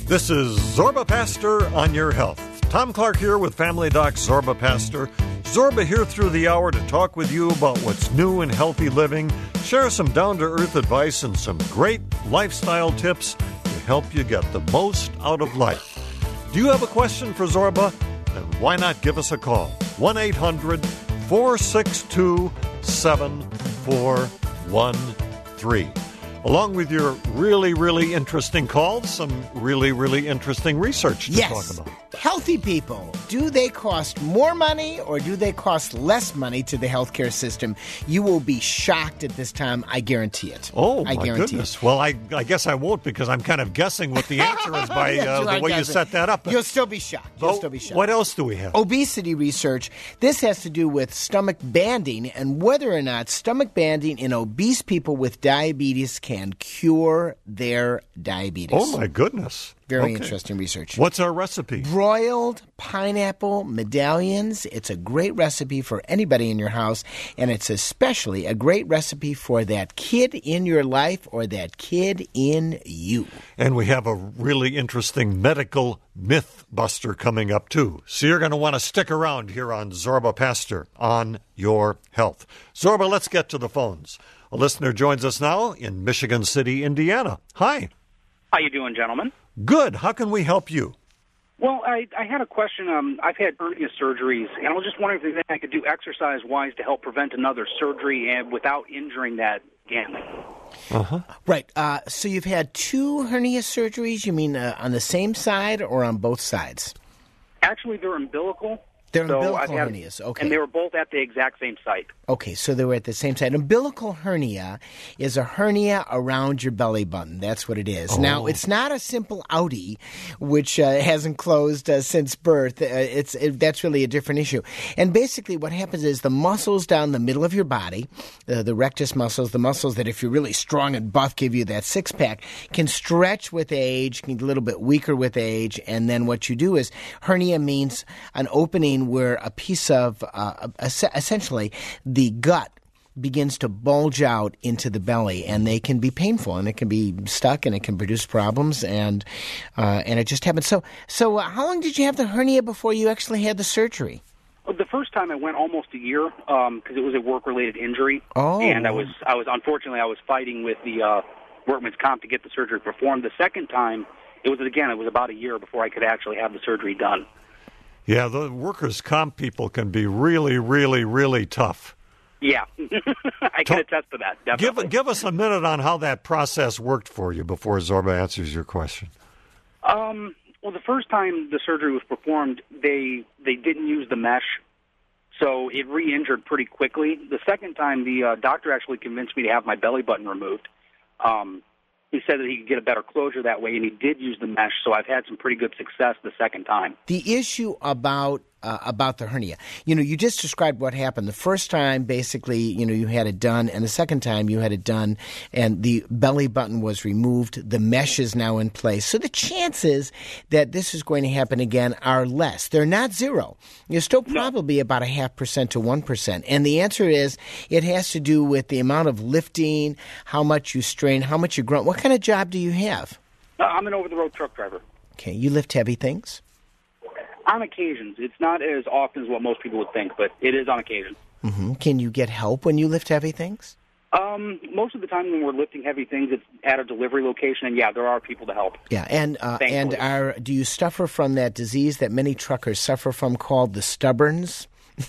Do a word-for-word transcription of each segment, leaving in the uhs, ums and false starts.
This is Zorba Pastor on your health. Tom Clark here with Family Doc Zorba Pastor. Zorba here through the hour to talk with you about what's new in healthy living, share some down-to-earth advice and some great lifestyle tips to help you get the most out of life. Do you have a question for Zorba? Then why not give us a call? one eight hundred four six two seven four one three. Along with your really, really interesting calls, some really, really interesting research to yes. talk about. Healthy people, do they cost more money or do they cost less money to the healthcare system? You will be shocked at this time. I guarantee it. Oh, I my guarantee goodness. It. Well, I, I guess I won't because I'm kind of guessing what the answer is by yes, uh, the way guessing. you set that up. You'll still be shocked. You'll so, still be shocked. What else do we have? Obesity research. This has to do with stomach banding and whether or not stomach banding in obese people with diabetes can cure their diabetes. Oh, my goodness. Very okay. interesting research. What's our recipe? Broiled pineapple medallions. It's a great recipe for anybody in your house, and it's especially a great recipe for that kid in your life or that kid in you. And we have a really interesting medical myth buster coming up, too. So you're going to want to stick around here on Zorba Pastor on your health. Zorba, let's get to the phones. A listener joins us now in Michigan City, Indiana. Hi. How you doing, gentlemen? Good. How can we help you? Well, I, I had a question. Um, I've had hernia surgeries, and I was just wondering if there's anything I could do exercise-wise to help prevent another surgery and without injuring that gamut. Uh-huh. Right. Uh, so you've had two hernia surgeries? You mean uh, on the same side or on both sides? Actually, they're umbilical. They're so umbilical I've had, hernias, okay. And they were both at the exact same site. Okay, so they were at the same site. Umbilical hernia is a hernia around your belly button. That's what it is. Oh. Now, it's not a simple outie, which uh, hasn't closed uh, since birth. Uh, it's it, that's really a different issue. And basically what happens is the muscles down the middle of your body, uh, the rectus muscles, the muscles that if you're really strong and buff give you that six-pack, can stretch with age, can get a little bit weaker with age, and then what you do is hernia means an opening where a piece of, uh, essentially, the gut begins to bulge out into the belly, and they can be painful, and it can be stuck, and it can produce problems, and uh, and it just happens. So, so uh, how long did you have the hernia before you actually had the surgery? Well, the first time I went almost a year because um, it was a work-related injury, oh. and I was, I was unfortunately, I was fighting with the uh, workman's comp to get the surgery performed. The second time, it was again, it was about a year before I could actually have the surgery done. Yeah, the workers' comp people can be really, really, really tough. Yeah, I can attest to that, definitely. Give, give us a minute on how that process worked for you before Zorba answers your question. Um, well, the first time the surgery was performed, they they didn't use the mesh, so it re-injured pretty quickly. The second time, the uh, doctor actually convinced me to have my belly button removed. Um He said that he could get a better closure that way, and he did use the mesh, so I've had some pretty good success the second time. The issue about uh, about the hernia, you know, you just described what happened. The first time, basically, you know, you had it done, and the second time you had it done, and the belly button was removed. The mesh is now in place. So the chances that this is going to happen again are less. They're not zero. You're still probably no. about a half percent to one percent. And the answer is it has to do with the amount of lifting, how much you strain, how much you grunt. What kind of job do you have? Uh, I'm an over-the-road truck driver. Okay. You lift heavy things? On occasions. It's not as often as what most people would think, but it is on occasion. Mm-hmm. Can you get help when you lift heavy things? Um, most of the time when we're lifting heavy things, it's at a delivery location, and yeah, there are people to help. Yeah, and uh, and are do you suffer from that disease that many truckers suffer from called the stubborns?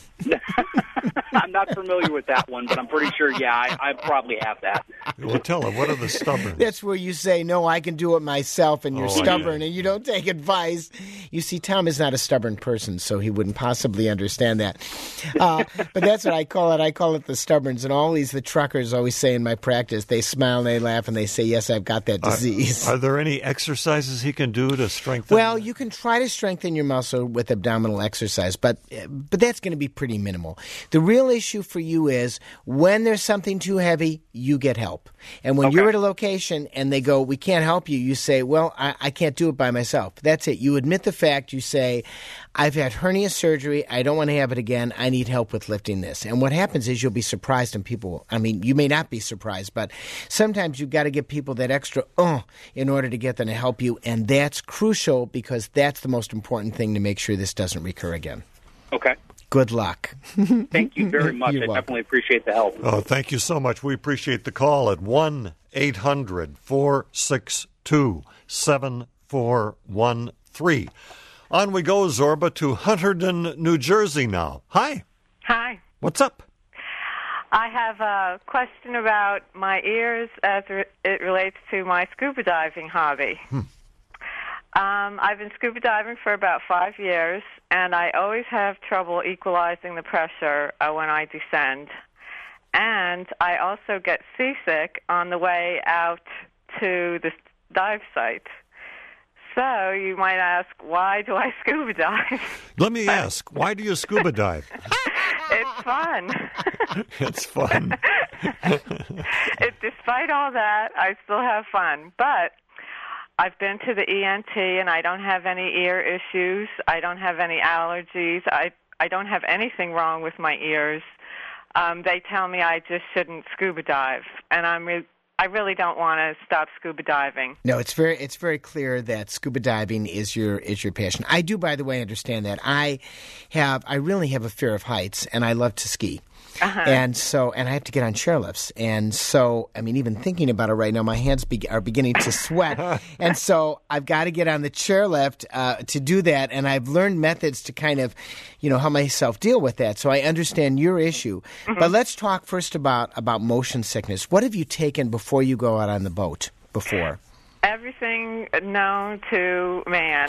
I'm not familiar with that one, but I'm pretty sure, yeah, I, I probably have that. Well, tell her, what are the stubborn? That's where you say, no, I can do it myself, and you're oh, stubborn, yeah. and you don't take advice. You see, Tom is not a stubborn person, so he wouldn't possibly understand that. Uh, but that's what I call it. I call it the stubborns, and all these, the truckers always say in my practice, they smile and they laugh, and they say, yes, I've got that disease. Are, are there any exercises he can do to strengthen? Well, you can try to strengthen your muscle with abdominal exercise, but but that's going to be pretty minimal. The real real issue for you is when there's something too heavy, you get help. And when Okay. you're at a location and they go, we can't help you, you say, well, I, I can't do it by myself. That's it. You admit the fact. You say, I've had hernia surgery. I don't want to have it again. I need help with lifting this. And what happens is you'll be surprised, and people, I mean, you may not be surprised, but sometimes you've got to give people that extra uh in order to get them to help you. And that's crucial because that's the most important thing to make sure this doesn't recur again. Okay. Good luck. Thank you very much. You're I welcome. definitely appreciate the help. Oh, thank you so much. We appreciate the call at one eight hundred four six two seven four one three. On we go, Zorba, to Hunterdon, New Jersey now. Hi. Hi. What's up? I have a question about my ears as re- it relates to my scuba diving hobby. Hmm. Um, I've been scuba diving for about five years, and I always have trouble equalizing the pressure uh, when I descend. And I also get seasick on the way out to the dive site. So you might ask, why do I scuba dive? Let me ask, why do you scuba dive? It's fun. It's fun. it, despite all that, I still have fun. But I've been to the E N T, and I don't have any ear issues. I don't have any allergies. I, I don't have anything wrong with my ears. Um, they tell me I just shouldn't scuba dive, and I'm re- I really don't want to stop scuba diving. No, it's very it's very clear that scuba diving is your is your passion. I do, by the way, understand that. I have I really have a fear of heights, and I love to ski. Uh-huh. And so, and I have to get on chairlifts. And so, I mean, even thinking about it right now, my hands be- are beginning to sweat. And so I've got to get on the chairlift uh, to do that. And I've learned methods to kind of, you know, help myself deal with that. So I understand your issue. Mm-hmm. But let's talk first about, about motion sickness. What have you taken before you go out on the boat before? Everything known to man.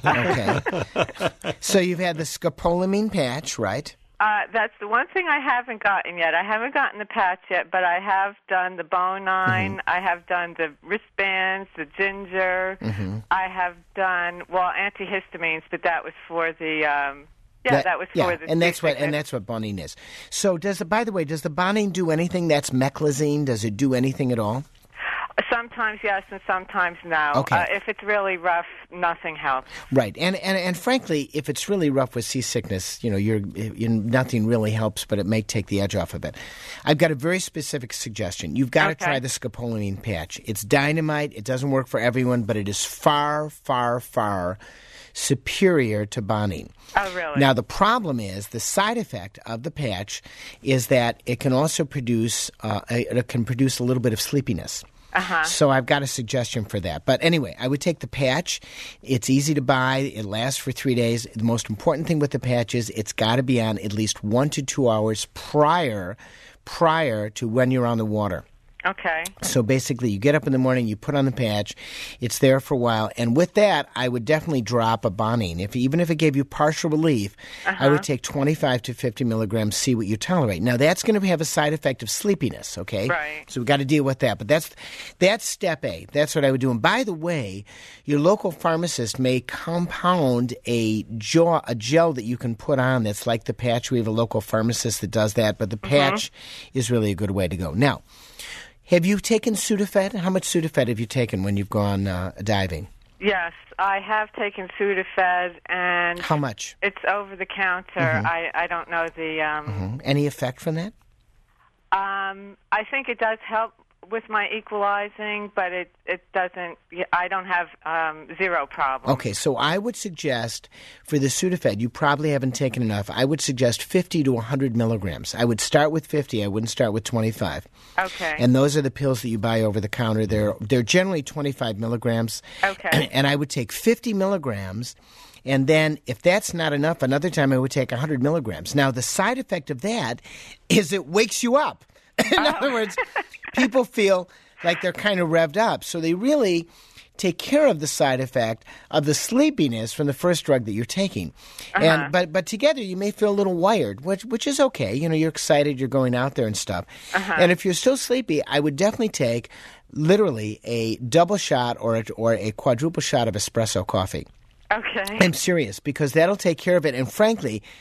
Okay. So you've had the scopolamine patch, right? Uh, that's the one thing I haven't gotten yet. I haven't gotten the patch yet, but I have done the Bonine. Mm-hmm. I have done the wristbands, the ginger. Mm-hmm. I have done, well, antihistamines, but that was for the, um, yeah, that, that was yeah, for the. and that's what and that's what Bonine is. So, does it? By the way, does the Bonine do anything that's meclizine? Does it do anything at all? Sometimes yes, and sometimes no. Okay. Uh, if it's really rough, nothing helps. Right, and and and frankly, if it's really rough with seasickness, you know, you're, you're nothing really helps, but it may take the edge off of it. I've got a very specific suggestion. You've got okay. to try the scopolamine patch. It's dynamite. It doesn't work for everyone, but it is far, far, far superior to Bonine. Oh, really? Now, the problem is the side effect of the patch is that it can also produce uh, it can produce a little bit of sleepiness. Uh-huh. So I've got a suggestion for that. But anyway, I would take the patch. It's easy to buy. It lasts for three days. The most important thing with the patch is it's got to be on at least one to two hours prior prior to when you're on the water. Okay. So basically, you get up in the morning, you put on the patch, it's there for a while, and with that, I would definitely drop a Bonine. If even if it gave you partial relief, uh-huh. I would take twenty-five to fifty milligrams, see what you tolerate. Now, that's going to have a side effect of sleepiness, okay? Right. So we've got to deal with that. But that's that's step A. That's what I would do. And by the way, your local pharmacist may compound a gel, a gel that you can put on that's like the patch. We have a local pharmacist that does that, but the patch mm-hmm. is really a good way to go. Now, have you taken Sudafed? How much Sudafed have you taken when you've gone uh, diving? Yes, I have taken Sudafed, and how much? It's over the counter. Mm-hmm. I, I don't know the. Um, mm-hmm. Any effect from that? Um, I think it does help with my equalizing, but it, it doesn't. I don't have um, zero problem. Okay, so I would suggest for the Sudafed, you probably haven't taken enough. I would suggest fifty to one hundred milligrams. I would start with fifty. I wouldn't start with twenty-five. Okay. And those are the pills that you buy over the counter. They're they're generally twenty-five milligrams. Okay. And I would take fifty milligrams. And then if that's not enough, another time I would take one hundred milligrams. Now, the side effect of that is it wakes you up. In oh. other words, people feel like they're kind of revved up. So they really take care of the side effect of the sleepiness from the first drug that you're taking. Uh-huh. And but but together you may feel a little wired, which which is okay. You know, you're excited, you're going out there and stuff. Uh-huh. And if you're still sleepy, I would definitely take literally a double shot or a, or a quadruple shot of espresso coffee. Okay. I'm serious, because that'll take care of it. And frankly,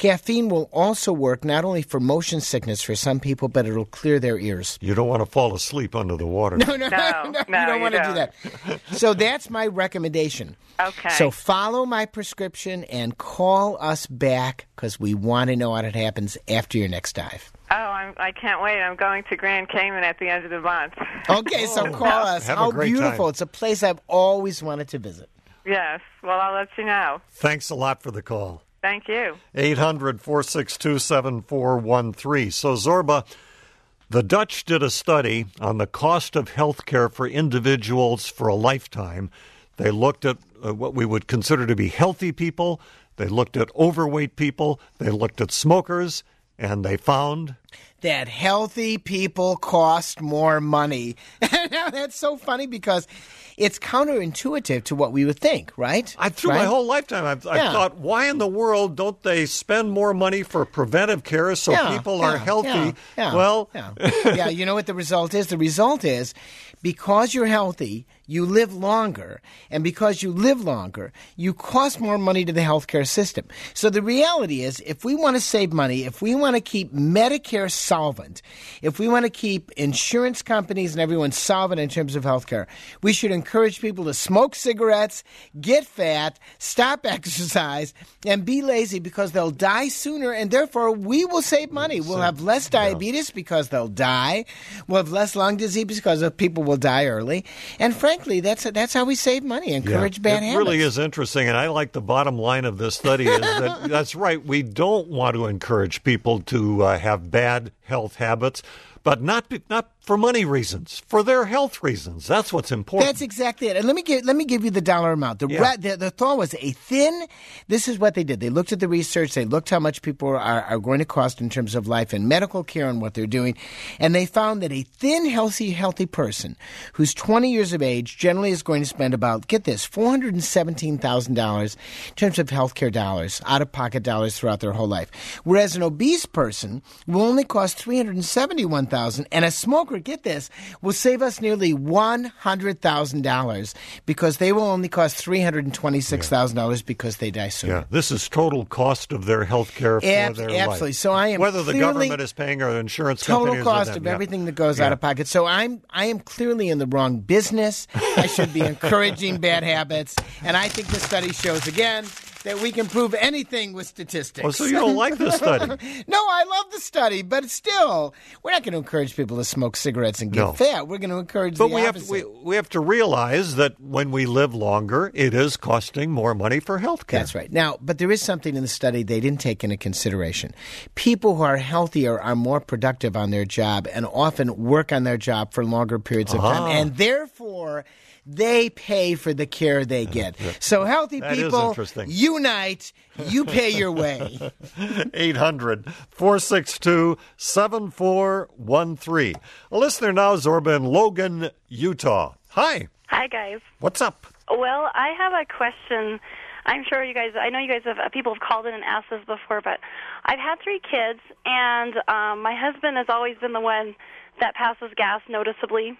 Caffeine will also work not only for motion sickness for some people, but it'll clear their ears. You don't want to fall asleep under the water. No, no, no, No, no, no, you don't you want to do don't. that. So that's my recommendation. Okay. So follow my prescription and call us back because we want to know what happens after your next dive. Oh, I'm, I can't wait. I'm going to Grand Cayman at the end of the month. Okay, so call us. Have a How great beautiful. time. It's a place I've always wanted to visit. Yes. Well, I'll let you know. Thanks a lot for the call. Thank you. eight hundred, four six two, seven four one three. So, Zorba, the Dutch did a study on the cost of health care for individuals for a lifetime. They looked at uh, what we would consider to be healthy people. They looked at overweight people. They looked at smokers. And they found that healthy people cost more money. Now, that's so funny because it's counterintuitive to what we would think, right? I through right? my whole lifetime, I've, I've Yeah. thought, why in the world don't they spend more money for preventive care so Yeah, people yeah, are healthy? yeah, yeah, well, yeah. yeah, you know what the result is? The result is because you're healthy, you live longer. And because you live longer, you cost more money to the healthcare system. So the reality is, if we want to save money, if we want to keep Medicare solvent, if we want to keep insurance companies and everyone solvent in terms of healthcare, we should encourage people to smoke cigarettes, get fat, stop exercise, and be lazy because they'll die sooner, and therefore we will save money. We'll have less diabetes because they'll die. We'll have less lung disease because of people will die early. And frankly, that's that's how we save money, encourage yeah, bad it habits. really is interesting, and I like the bottom line of this study is that that's right. We don't want to encourage people to uh, have bad health habits, but not be, not for money reasons, for their health reasons. That's what's important. That's exactly it. And let me give let me give you the dollar amount. The, Yeah. ra- the the thought was a thin. This is what they did. They looked at the research. They looked how much people are, are going to cost in terms of life and medical care and what they're doing, and they found that a thin, healthy, healthy person who's twenty years of age generally is going to spend about, get this, four hundred and seventeen thousand dollars in terms of healthcare dollars, out of pocket dollars throughout their whole life. Whereas an obese person will only cost three hundred and seventy one thousand, and a smoker, get this, will save us nearly one hundred thousand dollars because they will only cost three hundred twenty-six thousand dollars because they die sooner. Yeah, this is total cost of their health care for Ab- their absolutely. life. So I am Whether the clearly government is paying or the insurance total companies. cost or them, of yeah. everything that goes Yeah. out of pocket. So I'm I am clearly in the wrong business. I should be encouraging bad habits, and I think the study shows again that we can prove anything with statistics. Oh, so you don't like this study? No, I love the study, but still, we're not going to encourage people to smoke cigarettes and get No. fat. We're going to encourage But the we have, opposite. we, we have to realize that when we live longer, it is costing more money for health care. That's right. Now, but there is something in the study they didn't take into consideration. People who are healthier are more productive on their job and often work on their job for longer periods of time. Ah. And therefore, they pay for the care they get. So healthy That is people, interesting. unite. You pay your way. eight hundred, four six two, seven four one three. A listener now, Zorba in Logan, Utah. Hi. Hi, guys. What's up? Well, I have a question. I'm sure you guys, I know you guys have, people have called in and asked this before, but I've had three kids, and um, my husband has always been the one that passes gas noticeably.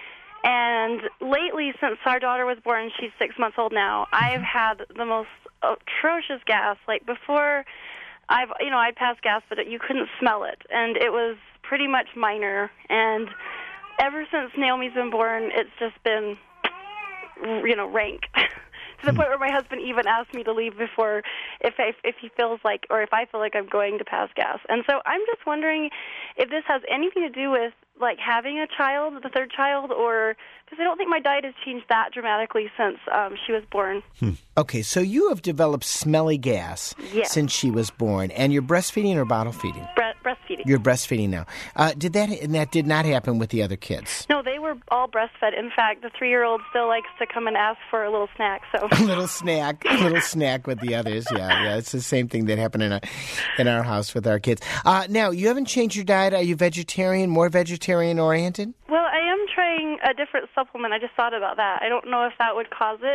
And lately, since our daughter was born, she's six months old now, I've had the most atrocious gas. Like before, I've, you know, I'd pass gas, but you couldn't smell it. And it was pretty much minor. And ever since Naomi's been born, it's just been, you know, rank. To the point where my husband even asked me to leave before if I, if he feels like, or if I feel like I'm going to pass gas. And so I'm just wondering if this has anything to do with like having a child, the third child, or because I don't think my diet has changed that dramatically since um, she was born. Okay, so you have developed smelly gas Yes. since she was born, and you're breastfeeding or bottle feeding? Bre- breastfeeding. You're breastfeeding now. Uh, did that and that did not happen with the other kids? No, they were all breastfed. In fact, the three-year-old still likes to come and ask for a little snack. So A little snack, a little snack with the others. Yeah, yeah, it's the same thing that happened in our in our house with our kids. Uh, now, you haven't changed your diet. Are you vegetarian, more vegetarian oriented? Well, I am trying a different supplement. I just thought about that. I don't know if that would cause it,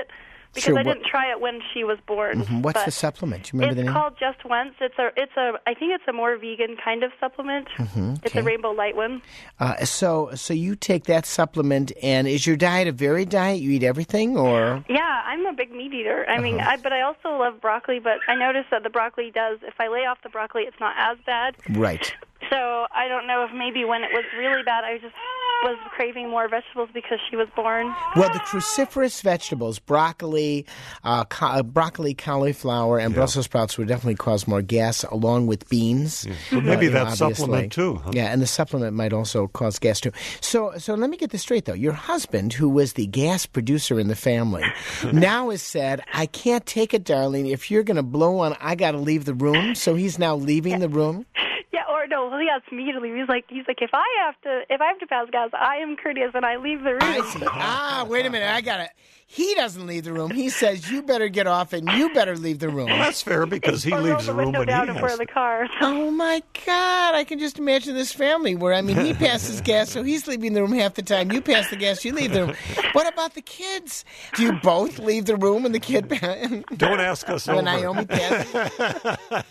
because Sure, I what- didn't try it when she was born. Mhm. What's but the supplement? Do you remember it's the name? called Just Once. It's a, it's a, I think it's a more vegan kind of supplement. Mhm, It's a okay. Rainbow Light one. Uh, so, so you take that supplement, and is your diet a varied diet? You eat everything, or Yeah, I'm a big meat eater. I mean, Uh-huh. I, but I also love broccoli. But I noticed that the broccoli does. If I lay off the broccoli, it's not as bad. right? So I don't know if maybe when it was really bad, I just was craving more vegetables because she was born. Well, the cruciferous vegetables, broccoli, uh, ca- uh, broccoli, cauliflower, and Brussels sprouts would definitely cause more gas, along with beans. Well, maybe you know, that obviously. supplement too. Huh? Yeah, and the supplement might also cause gas too. So, so let me get this straight though. Your husband, who was the gas producer in the family, now has said, "I can't take it, darling. If you're going to blow one, I got to leave the room." So he's now leaving the room. Yeah, or no, well, he asked me to leave. He's like, he's like, if I have to, if I have to pass gas, I am courteous and I leave the room. I see. Ah, wait a minute. I got it. He doesn't leave the room. He says, "You better get off and you better leave the room." Well, that's fair because he or roll leaves the the room window when down he in front has of the car. Oh my God! I can just imagine this family where I mean, he passes gas, so he's leaving the room half the time. You pass the gas, you leave the room. What about the kids? Do you both leave the room and the kid? Don't ask us When over. Naomi passes. passes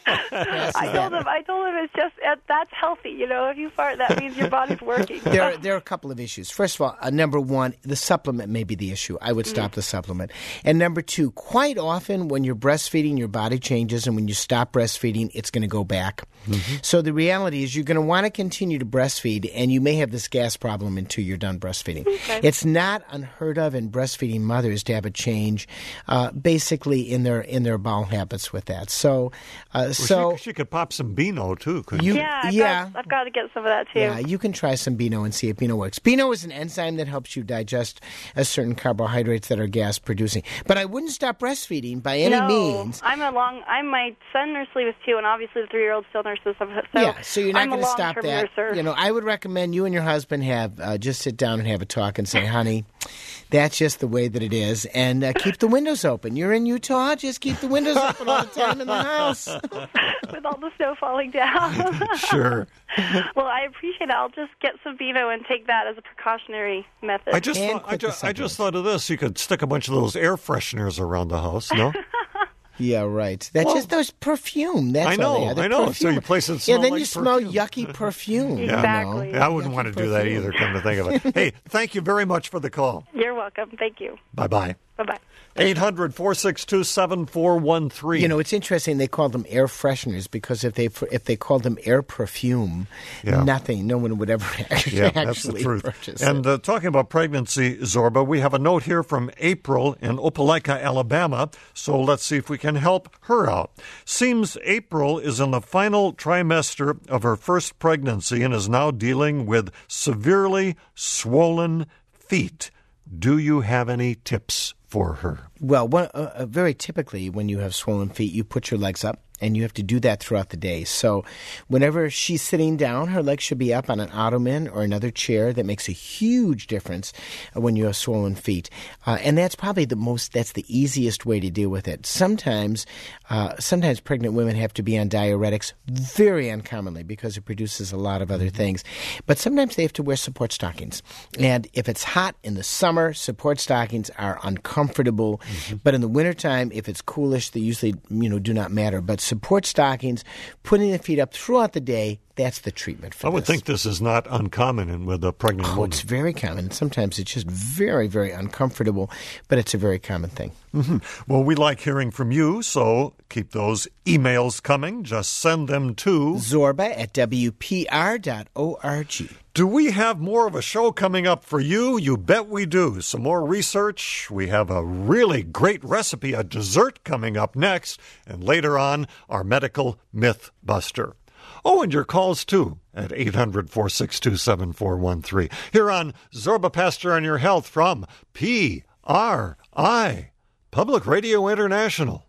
I told that. him, I told him it's just uh, that's healthy. You know, if you fart, that means your body's working. There, are, there are a couple of issues. First of all, uh, number one, the supplement may be the issue. I would stop the supplement. And number two, quite often when you're breastfeeding, your body changes, and when you stop breastfeeding, it's going to go back. So the reality is you're going to want to continue to breastfeed, and you may have this gas problem until you're done breastfeeding. Okay. It's not unheard of in breastfeeding mothers to have a change, uh, basically in their in their bowel habits with that. So, uh, Well, so she, she could pop some Beano too, couldn't you, she? yeah, I've, yeah. Got, I've got to get some of that too. Yeah, you can try some Beano and see if Beano works. Beano is an enzyme that helps you digest a certain carbohydrates that are gas producing. But I wouldn't stop breastfeeding by any no, means. I'm a long. I'm my son nurse leaves too, and obviously the three-year-old still nurses. So yeah, so you're not I'm a going to stop long-term that. nurser. You know, I would recommend you and your husband have uh, just sit down and have a talk and say, "Honey, that's just the way that it is," and uh, keep the windows open. You're in Utah, just keep the windows open all the time in the house. with all the snow falling down. Sure. Well, I appreciate it. I'll just get some Beano and take that as a precautionary method. I just And thought, I, quit the ju- I just supplements. thought of this. You could stick a bunch of those air fresheners around the house, no? Yeah, right. That's Well, just those perfume. That's I know, all they are. They're I know. So perfume. you place it Yeah, smell then like you smell perfume. yucky perfume. you Exactly. know. Yeah, I wouldn't Yucky want to do that perfume. either, come to think of it. Hey, thank you very much for the call. You're welcome. Thank you. Bye-bye. Bye-bye. eight hundred, four six two, seven four one three. You know, it's interesting. They call them air fresheners because if they if they called them air perfume, Yeah. nothing, no one would ever actually, Yeah, that's the truth. purchase And it. uh, talking about pregnancy, Zorba, we have a note here from April in Opelika, Alabama. So let's see if we can help her out. Seems April is in the final trimester of her first pregnancy and is now dealing with severely swollen feet. Do you have any tips for her? Well, one, uh, uh, very typically when you have swollen feet, you put your legs up. And you have to do that throughout the day. So whenever she's sitting down, her legs should be up on an ottoman or another chair. That makes a huge difference when you have swollen feet. Uh, and that's probably the most, that's the easiest way to deal with it. Sometimes, uh, sometimes pregnant women have to be on diuretics, very uncommonly because it produces a lot of other things. But sometimes they have to wear support stockings. And if it's hot in the summer, support stockings are uncomfortable. Mm-hmm. But in the wintertime, if it's coolish, they usually, you know, do not matter. But support stockings, putting the feet up throughout the day, that's the treatment for I would this. think this is not uncommon in, with a pregnant Oh, woman. it's very common. Sometimes it's just very, very uncomfortable, but it's a very common thing. Mm-hmm. Well, we like hearing from you, so keep those emails coming. Just send them to Zorba at W P R dot org. Do we have more of a show coming up for you? You bet we do. Some more research. We have a really great recipe, a dessert coming up next. And later on, our medical myth buster. Oh, and your calls, too, at eight hundred, four six two, seven four one three. Here on Zorba Pastor on Your Health from P R I, Public Radio International.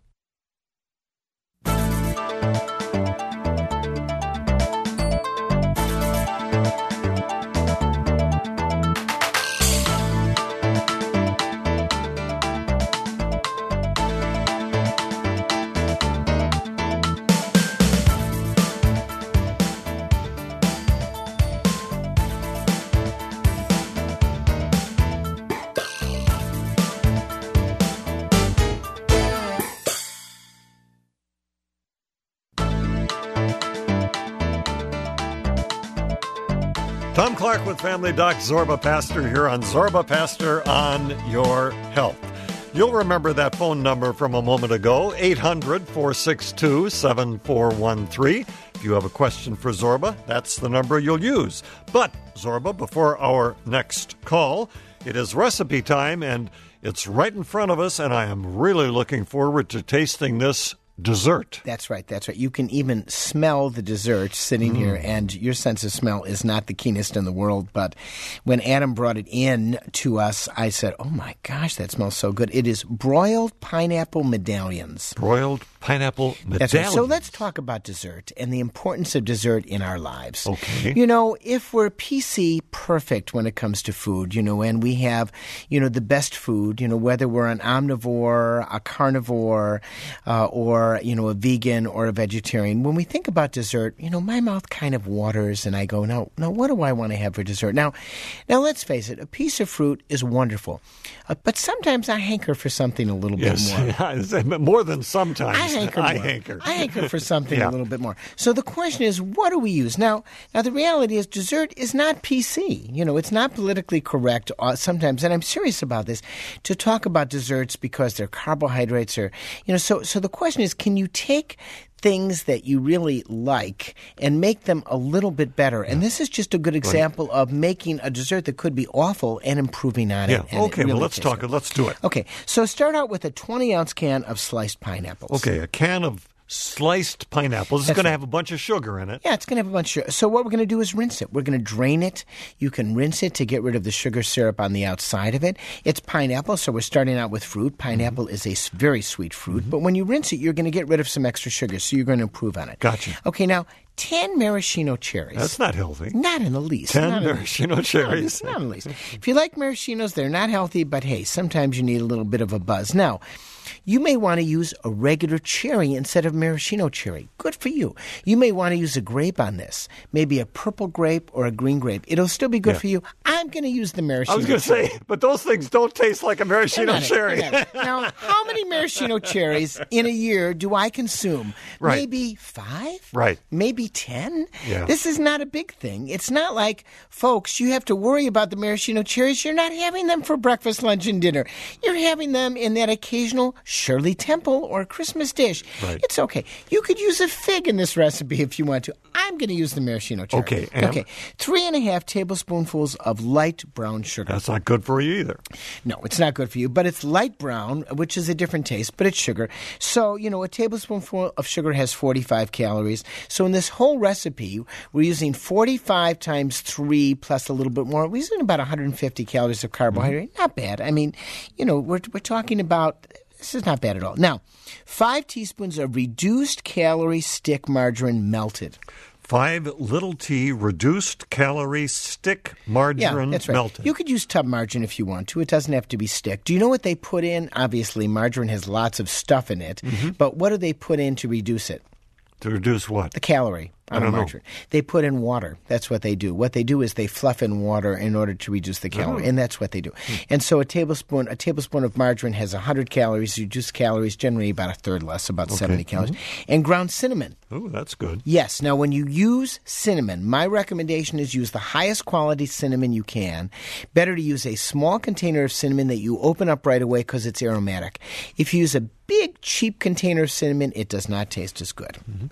Tom Clark with Family Doc Zorba Pastor here on Zorba Pastor on Your Health. You'll remember that phone number from a moment ago, eight hundred, four six two, seven four one three. If you have a question for Zorba, that's the number you'll use. But, Zorba, before our next call, it is recipe time, and it's right in front of us, and I am really looking forward to tasting this dessert. That's right, that's right. You can even smell the dessert sitting mm. here, and your sense of smell is not the keenest in the world. But when Adam brought it in to us, I said, oh my gosh, that smells so good. It is broiled pineapple medallions. Broiled pineapple medallions. That's right. So let's talk about dessert and the importance of dessert in our lives. Okay. You know, if we're P C perfect when it comes to food, you know, and we have, you know, the best food, you know, whether we're an omnivore, a carnivore, uh, or you know, a vegan or a vegetarian, when we think about dessert, you know, my mouth kind of waters and I go, now, now what do I want to have for dessert? Now, now let's face it, a piece of fruit is wonderful, uh, but sometimes I hanker for something a little yes. bit more. More than sometimes. I hanker more. I hanker. I hanker for something yeah. a little bit more. So the question is, what do we use? Now, now the reality is dessert is not P C. You know, it's not politically correct uh, sometimes, and I'm serious about this, to talk about desserts because they're carbohydrates or, you know, so, so the question is, can you take things that you really like and make them a little bit better? And this is just a good example right. of making a dessert that could be awful and improving on yeah. it. Yeah, okay, it really well, let's talk good. Let's do it. Okay, so start out with a twenty-ounce can of sliced pineapples. Okay, a can of sliced pineapples. It's going right. to have a bunch of sugar in it. Yeah, it's going to have a bunch of sugar. So what we're going to do is rinse it. We're going to drain it. You can rinse it to get rid of the sugar syrup on the outside of it. It's pineapple, so we're starting out with fruit. Pineapple mm-hmm. is a very sweet fruit. Mm-hmm. But when you rinse it, you're going to get rid of some extra sugar, so you're going to improve on it. Gotcha. Okay, now, ten maraschino cherries. That's not healthy. Not in the least. ten not maraschino least. cherries. Not in the least. If you like maraschinos, they're not healthy, but hey, sometimes you need a little bit of a buzz. Now, you may want to use a regular cherry instead of maraschino cherry. Good for you. You may want to use a grape on this, maybe a purple grape or a green grape. It'll still be good yeah. for you. I'm going to use the maraschino cherry. I was going to say, but those things don't taste like a maraschino it, cherry. Now, how many maraschino cherries in a year do I consume? Right. Maybe five? Right. Maybe ten? Yeah. This is not a big thing. It's not like, folks, you have to worry about the maraschino cherries. You're not having them for breakfast, lunch, and dinner. You're having them in that occasional Shirley Temple or Christmas dish. Right. It's okay. You could use a fig in this recipe if you want to. I'm going to use the maraschino cherry. Okay. And okay. Three and a half tablespoonfuls of light brown sugar. That's not good for you either. No, it's not good for you, but it's light brown, which is a different taste, but it's sugar. So, you know, a tablespoonful of sugar has forty-five calories. So in this whole recipe, we're using forty-five times three plus a little bit more. We're using about one hundred fifty calories of carbohydrate. Mm-hmm. Not bad. I mean, you know, we're we're talking about... This is not bad at all. Now, five teaspoons of reduced calorie stick margarine melted. Five little T reduced calorie stick margarine yeah, that's right. melted. You could use tub margarine if you want to. It doesn't have to be stick. Do you know what they put in? Obviously, margarine has lots of stuff in it. Mm-hmm. But what do they put in to reduce it? To reduce what? The calorie. I don't know. They put in water. That's what they do. What they do is they fluff in water in order to reduce the calorie, oh. and that's what they do. Mm. And so a tablespoon a tablespoon of margarine has one hundred calories. Reduced calories, generally about a third less, about okay. seventy calories. Mm-hmm. And ground cinnamon. Oh, that's good. Yes. Now, when you use cinnamon, my recommendation is use the highest quality cinnamon you can. Better to use a small container of cinnamon that you open up right away because it's aromatic. If you use a big, cheap container of cinnamon, it does not taste as good. Mm-hmm.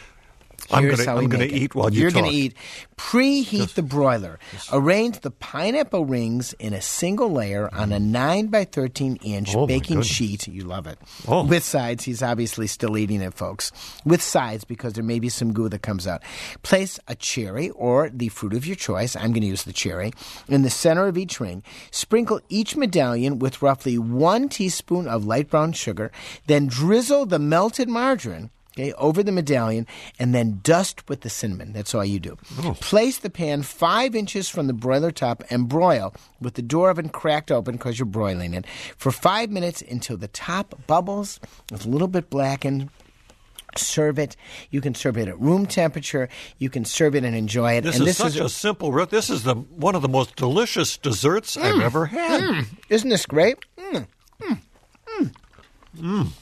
I'm going to eat while you You're talk. You're going to eat. Preheat Just, the broiler. just, Arrange the pineapple rings in a single layer on a nine by thirteen inch oh baking sheet. You love it. Oh. With sides. He's obviously still eating it, folks. With sides because there may be some goo that comes out. Place a cherry or the fruit of your choice. I'm going to use the cherry. In the center of each ring. Sprinkle each medallion with roughly one teaspoon of light brown sugar. Then drizzle the melted margarine Okay, over the medallion, and then dust with the cinnamon. That's all you do. Oh. Place the pan five inches from the broiler top and broil with the door oven cracked open because you're broiling it for five minutes until the top bubbles. It's a little bit blackened. Serve it. You can serve it at room temperature. You can serve it and enjoy it. This and is this such is a simple. This is the one of the most delicious desserts mm, I've ever had. Mm. Isn't this great? Mm. Mm. Mm. Mm.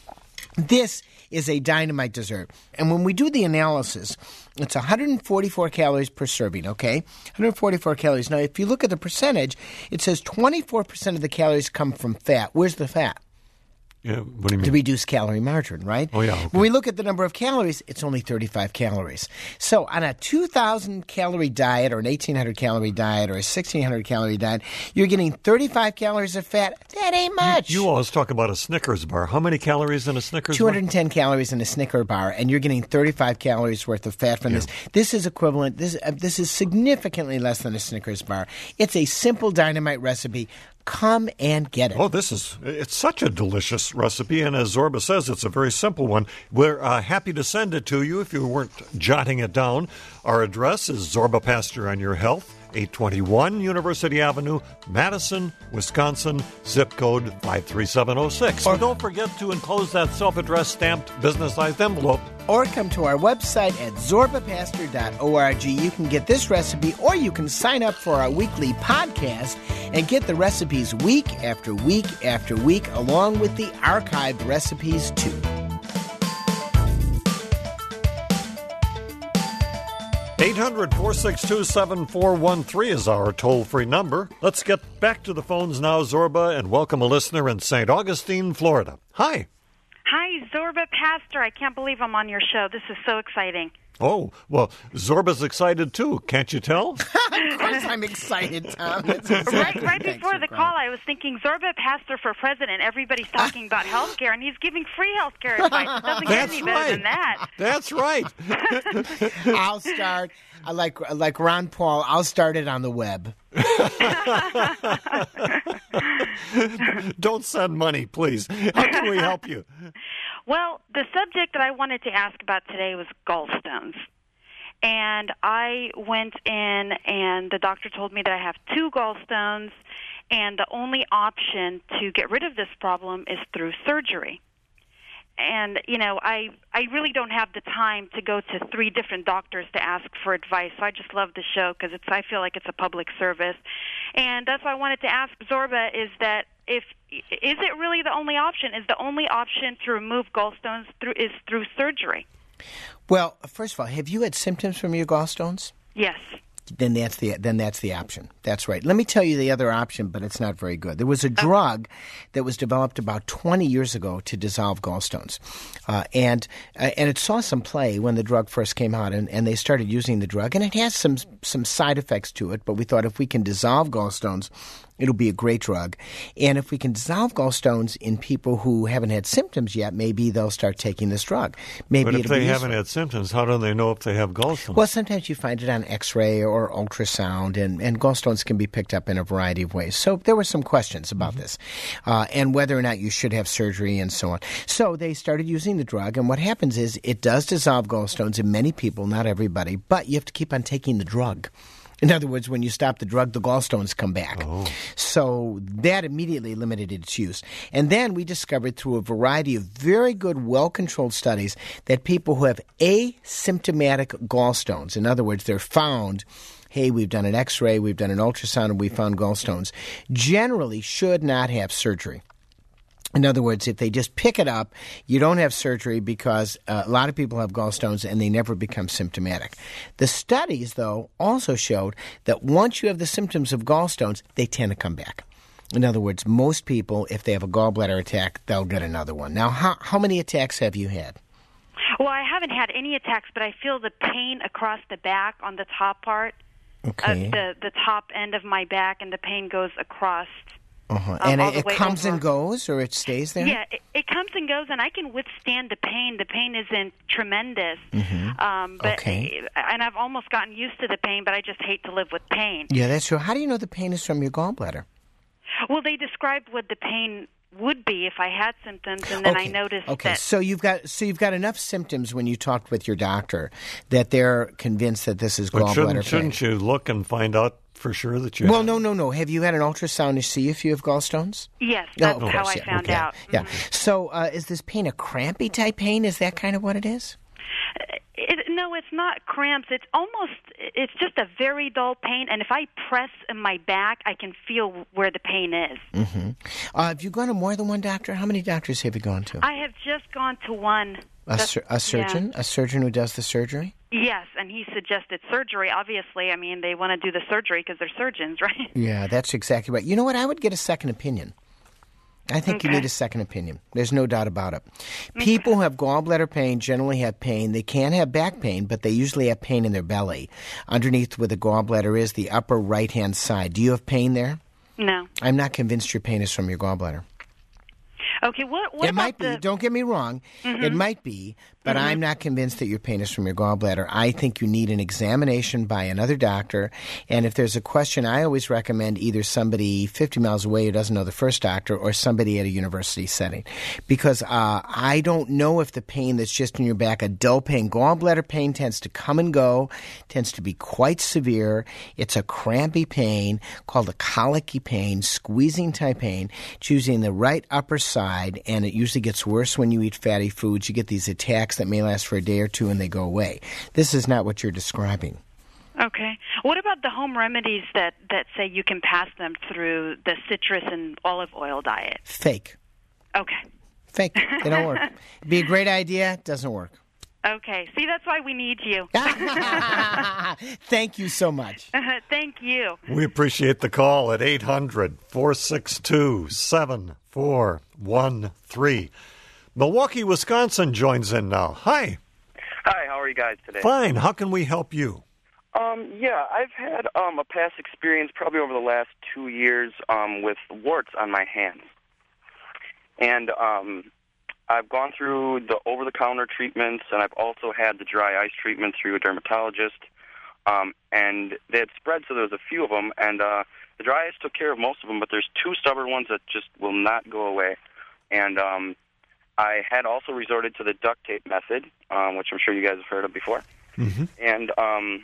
This is a dynamite dessert. And when we do the analysis, it's one hundred forty-four calories per serving, okay? one hundred forty-four calories. Now, if you look at the percentage, it says twenty-four percent of the calories come from fat. Where's the fat? Yeah, what do you mean? To reduce calorie margarine, right? Oh, yeah. Okay. When we look at the number of calories, it's only thirty-five calories. So on a two thousand calorie diet or an eighteen hundred calorie diet or a sixteen hundred calorie diet, you're getting thirty-five calories of fat. That ain't much. You, you always talk about a Snickers bar. How many calories in a Snickers two hundred ten bar? calories in a Snicker bar, and you're getting thirty-five calories worth of fat from Yeah. this. This is equivalent. This, uh, this is significantly less than a Snickers bar. It's a simple dynamite recipe. Come and get it. Oh, this is, it's such a delicious recipe, and as Zorba says, it's a very simple one. We're uh, happy to send it to you if you weren't jotting it down. Our address is Zorba Pastor on Your Health, eight twenty-one University Avenue, Madison, Wisconsin, zip code five three seven oh six. Or don't forget to enclose that self-addressed stamped business-sized envelope. Or come to our website at zorba pastor dot org. You can get this recipe, or you can sign up for our weekly podcast and get the recipes week after week after week, along with the archived recipes, too. eight hundred, four six two, seven four one three is our toll-free number. Let's get back to the phones now, Zorba, and welcome a listener in Saint Augustine, Florida. Hi. Hi, Zorba Pastor. I can't believe I'm on your show. This is so exciting. Oh, well, Zorba's excited, too. Can't you tell? Of course I'm excited, Tom. That's exactly Right, right Thanks before for the calling. call, I was thinking, Zorba Pastor for president. Everybody's talking about health care, and he's giving free health care advice. It doesn't get That's any better right. than that. That's right. I'll start, I like like Ron Paul, I'll start it on the web. Don't send money, please. How can we help you? Well, the subject that I wanted to ask about today was gallstones. And I went in, and the doctor told me that I have two gallstones, and the only option to get rid of this problem is through surgery. And, you know, I I really don't have the time to go to three different doctors to ask for advice. So I just love the show because it's I feel like it's a public service. And that's why I wanted to ask Zorba is that if is it really the only option? Is the only option to remove gallstones through is through surgery? Well, first of all, have you had symptoms from your gallstones? Yes. Then that's the then that's the option. That's right. Let me tell you the other option, but it's not very good. There was a drug that was developed about twenty years ago to dissolve gallstones, uh, and uh, and it saw some play when the drug first came out, and, and they started using the drug, and it has some some side effects to it. But we thought if we can dissolve gallstones, it'll be a great drug, and if we can dissolve gallstones in people who haven't had symptoms yet, maybe they'll start taking this drug. Maybe But if it'll they be haven't useful. had symptoms, how do they know if they have gallstones? Well, sometimes you find it on X-ray or ultrasound, and, and gallstones can be picked up in a variety of ways. So there were some questions about Mm-hmm. this, uh, and whether or not you should have surgery and so on. So they started using the drug, and what happens is it does dissolve gallstones in many people, not everybody, but you have to keep on taking the drug. In other words, when you stop the drug, the gallstones come back. Oh. So that immediately limited its use. And then we discovered through a variety of very good, well-controlled studies that people who have asymptomatic gallstones, in other words, they're found, hey, we've done an X-ray, we've done an ultrasound, and we found gallstones, generally should not have surgery. In other words, if they just pick it up, you don't have surgery because uh, a lot of people have gallstones and they never become symptomatic. The studies, though, also showed that once you have the symptoms of gallstones, they tend to come back. In other words, most people, if they have a gallbladder attack, they'll get another one. Now, how, how many attacks have you had? Well, I haven't had any attacks, but I feel the pain across the back on the top part, Okay. uh, the the top end of my back, and the pain goes across. Uh-huh. Um, And all it, the it way comes over. and goes, or it stays there? Yeah, it, it comes and goes, and I can withstand the pain. The pain isn't tremendous, um, but Okay. and I've almost gotten used to the pain, but I just hate to live with pain. Yeah, that's true. How do you know the pain is from your gallbladder? Well, they described what the pain would be if I had symptoms, and then okay. I noticed okay. that. So you've got so you've got enough symptoms when you talked with your doctor that they're convinced that this is But gallbladder shouldn't, pain. shouldn't you look and find out for sure that you Well, have? no, no, no. Have you had an ultrasound to see if you have gallstones? Yes, Oh, that's of how course, I yeah, found okay. out. Yeah. Mhm. So uh, is this pain a crampy type pain? Is that kind of what it is? It, no, it's not cramps. It's almost, it's just a very dull pain. And if I press in my back, I can feel where the pain is. Mm-hmm. Uh, have you gone to more than one doctor? How many doctors have you gone to? I have just gone to one. A, sur- a surgeon? Yeah. A surgeon who does the surgery? Yes, and he suggested surgery. Obviously, I mean, they want to do the surgery because they're surgeons, right? Yeah, that's exactly right. You know what? I would get a second opinion. I think Okay. you need a second opinion. There's no doubt about it. People who have gallbladder pain generally have pain. They can have back pain, but they usually have pain in their belly. Underneath where the gallbladder is, the upper right-hand side. Do you have pain there? No. I'm not convinced your pain is from your gallbladder. Okay, what, what It about might be. the... Don't get me wrong. Mm-hmm. It might be, but Mm-hmm. I'm not convinced that your pain is from your gallbladder. I think you need an examination by another doctor. And if there's a question, I always recommend either somebody fifty miles away who doesn't know the first doctor or somebody at a university setting. Because uh, I don't know if the pain that's just in your back, a dull pain, gallbladder pain tends to come and go, tends to be quite severe. It's a crampy pain called a colicky pain, squeezing type pain. It's usually in the right upper side, and it usually gets worse when you eat fatty foods. You get these attacks that may last for a day or two and they go away. This is not what you're describing. Okay. What about the home remedies that, that say you can pass them through the citrus and olive oil diet? Fake. Okay. Fake. They don't work. It'd be a great idea. It doesn't work. Okay. See, that's why we need you. Thank you so much. Thank you. We appreciate the call at eight hundred, four six two, seven four one three. Milwaukee, Wisconsin joins in now. Hi. Hi, how are you guys today? Fine. How can we help you? Um, yeah, I've had um, a past experience probably over the last two years um, with warts on my hands. And um, I've gone through the over-the-counter treatments, and I've also had the dry ice treatment through a dermatologist. Um, and they had spread, so there was a few of them. And uh, the dry ice took care of most of them, but there's two stubborn ones that just will not go away. And um, I had also resorted to the duct tape method, um, which I'm sure you guys have heard of before. Mm-hmm. And um,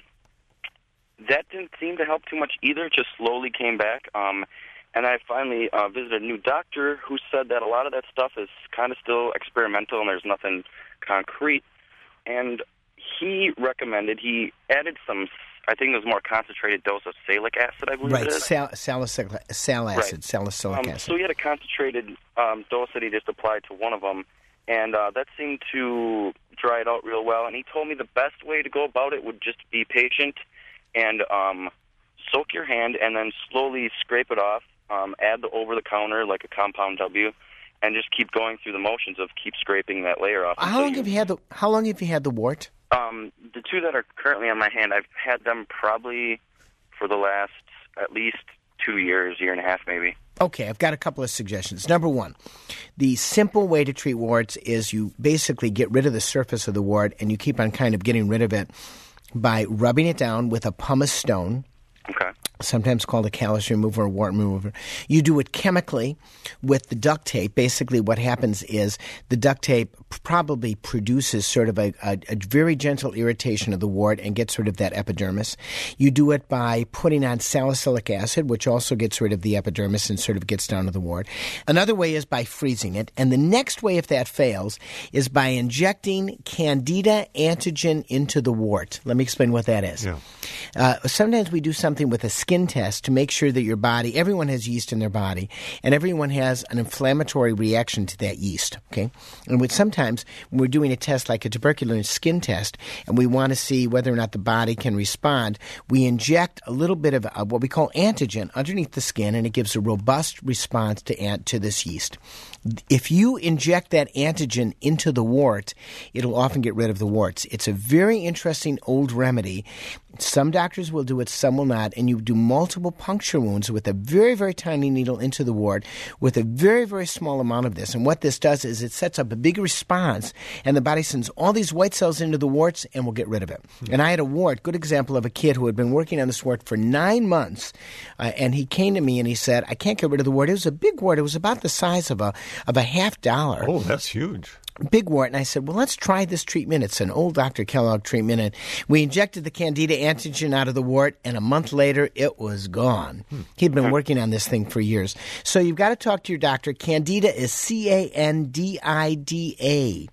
that didn't seem to help too much either. It just slowly came back. Um, and I finally uh, visited a new doctor who said that a lot of that stuff is kind of still experimental and there's nothing concrete. And he recommended, he added some, I think it was more concentrated dose of salicylic acid, I believe Right, it is. sal- salicylic, sal acid, Right. salicylic Um, acid. so he had a concentrated um, dose that he just applied to one of them, and uh, that seemed to dry it out real well. And he told me the best way to go about it would just be patient and um, soak your hand and then slowly scrape it off, um, add the over-the-counter like a Compound W, and just keep going through the motions of keep scraping that layer off. How long have you had the How long have you had the wart? Um, the two that are currently on my hand, I've had them probably for the last at least two years, year and a half maybe. Okay, I've got a couple of suggestions. Number one, the simple way to treat warts is you basically get rid of the surface of the wart and you keep on kind of getting rid of it by rubbing it down with a pumice stone. Okay. Sometimes called a callus remover or wart remover. You do it chemically with the duct tape. Basically what happens is the duct tape probably produces sort of a, a, a very gentle irritation of the wart and gets rid of that epidermis. You do it by putting on salicylic acid, which also gets rid of the epidermis and sort of gets down to the wart. Another way is by freezing it. And the next way, if that fails, is by injecting Candida antigen into the wart. Let me explain what that is. Yeah. Uh, sometimes we do something with a skin test to make sure that your body, everyone has yeast in their body, and everyone has an inflammatory reaction to that yeast, okay? And with, sometimes when we're doing a test like a tuberculosis skin test, and we want to see whether or not the body can respond, we inject a little bit of uh, what we call antigen underneath the skin, and it gives a robust response to, ant- to this yeast. If you inject that antigen into the wart, it'll often get rid of the warts. It's a very interesting old remedy. Some doctors will do it, some will not, and you do multiple puncture wounds with a very, very tiny needle into the wart with a very, very small amount of this. And what this does is it sets up a big response, and the body sends all these white cells into the warts and will get rid of it. Mm-hmm. And I had a wart, good example of a kid who had been working on this wart for nine months, uh, and he came to me and he said, I can't get rid of the wart. It was a big wart. It was about the size of a of a half dollar. Oh, that's huge. Big wart. And I said, well, let's try this treatment. It's an old Doctor Kellogg treatment. And we injected the Candida antigen out of the wart, and a month later, it was gone. Hmm. He'd been working on this thing for years. So you've got to talk to your doctor. Candida is C A N D I D A.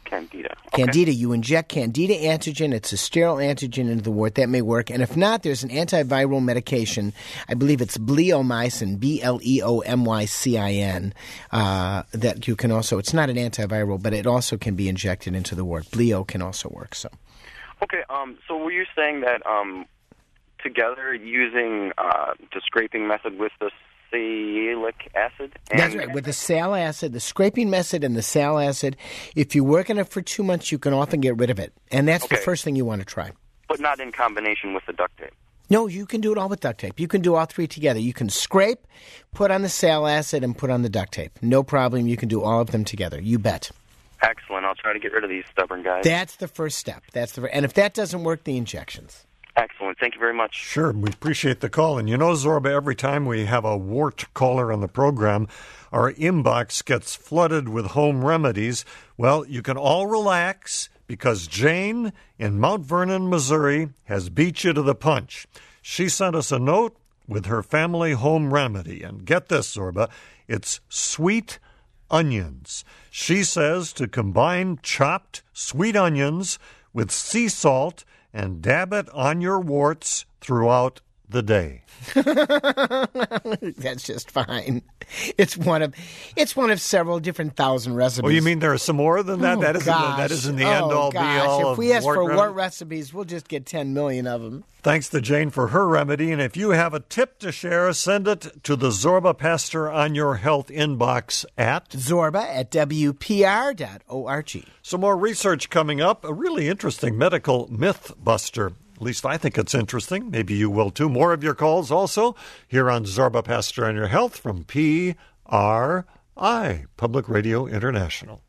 Candida. Okay. Candida, you inject Candida antigen. It's a sterile antigen into the wart. That may work. And if not, there's an antiviral medication. I believe it's bleomycin, B L E O M Y C I N, uh, that you can also, it's not an antiviral, but it also can be injected into the wart. Bleo can also work. So, Okay, um, so were you saying that um, together using uh, the scraping method with the salicylic acid? And That's right. With the sal acid, the scraping method and the sal acid, if you work on it for two months, you can often get rid of it. And that's Okay. the first thing you want to try. But not in combination with the duct tape. No, you can do it all with duct tape. You can do all three together. You can scrape, put on the sal acid, and put on the duct tape. No problem. You can do all of them together. You bet. Excellent. I'll try to get rid of these stubborn guys. That's the first step. That's the and if that doesn't work, the injections. Excellent. Thank you very much. Sure, we appreciate the call. And you know, Zorba, every time we have a wart caller on the program, our inbox gets flooded with home remedies. Well, you can all relax because Jane in Mount Vernon, Missouri, has beat you to the punch. She sent us a note with her family home remedy. And get this, Zorba, it's sweet onions. She says to combine chopped sweet onions with sea salt and dab it on your warts throughout the day. That's just fine. It's one of it's one of several different thousand recipes. Oh, you mean there are some more than that? Oh, that isn't the, gosh. that isn't the oh, end all gosh. be all. If we ask for wart wart recipes, we'll just get ten million of them. Thanks to Jane for her remedy. And if you have a tip to share, send it to the Zorba Pastor on Your Health inbox at Zorba at W P R dot org. Some more research coming up. A really interesting medical myth buster. At least I think it's interesting. Maybe you will too. More of your calls also here on Zorba Pastor on Your Health from P R I, Public Radio International.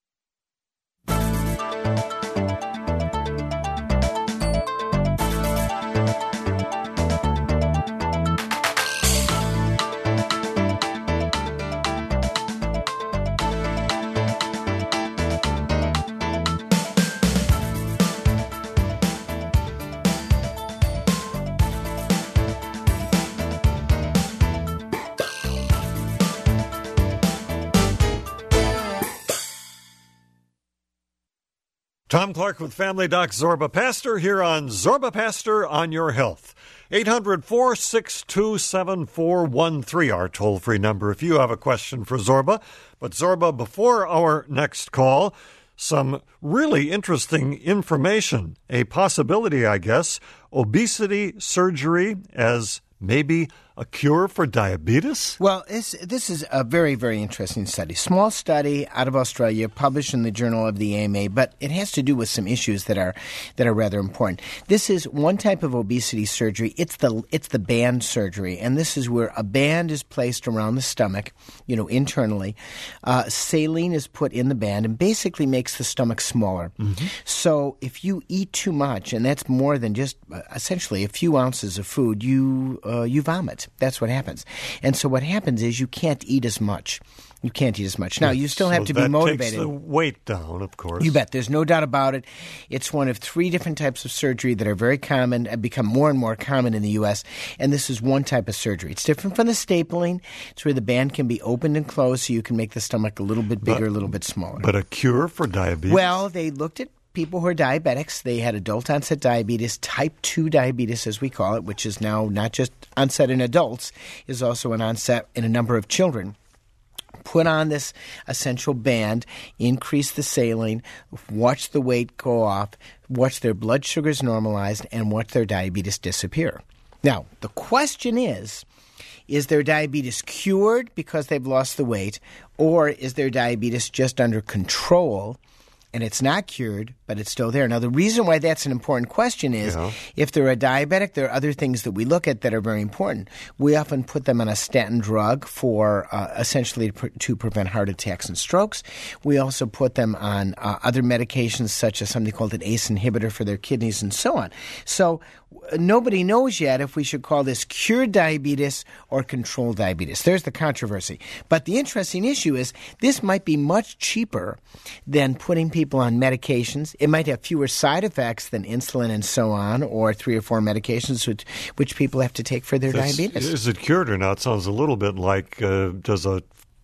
Tom Clark with Family Doc Zorba Pastor here on Zorba Pastor on Your Health. eight hundred, four six two, seven four one three, our toll-free number if you have a question for Zorba. But Zorba, before our next call, some really interesting information. A possibility, I guess, obesity surgery as maybe a cure for diabetes? Well, this, this is a very, very interesting study. Small study out of Australia, published in the Journal of the A M A, but it has to do with some issues that are that are rather important. This is one type of obesity surgery. It's the it's the band surgery, and this is where a band is placed around the stomach, you know, internally. Uh, saline is put in the band and basically makes the stomach smaller. Mm-hmm. So if you eat too much, and that's more than just uh, essentially a few ounces of food, you uh, you vomit. That's what happens. And so what happens is you can't eat as much. You can't eat as much. Now, you still so have to be motivated. That takes the weight down, of course. You bet. There's no doubt about it. It's one of three different types of surgery that are very common and become more and more common in the U S, and this is one type of surgery. It's different from the stapling. It's where the band can be opened and closed so you can make the stomach a little bit bigger, but, a little bit smaller. But a cure for diabetes? Well, they looked at people who are diabetics. They had adult onset diabetes, type two diabetes as we call it, which is now not just onset in adults, is also an onset in a number of children. Put on this essential band, increase the saline, watch the weight go off, watch their blood sugars normalized, and watch their diabetes disappear. Now, the question is, is their diabetes cured because they've lost the weight, or is their diabetes just under control and it's not cured, but it's still there? Now, the reason why that's an important question is yeah. if they're a diabetic, there are other things that we look at that are very important. We often put them on a statin drug for uh, essentially pr- to prevent heart attacks and strokes. We also put them on uh, other medications such as something called an A C E inhibitor for their kidneys and so on. So uh, nobody knows yet if we should call this cured diabetes or controlled diabetes. There's the controversy. But the interesting issue is this might be much cheaper than putting people people on medications. It might have fewer side effects than insulin and so on, or three or four medications which, which people have to take for their That's, diabetes. Is it cured or not? Sounds a little bit like uh, does a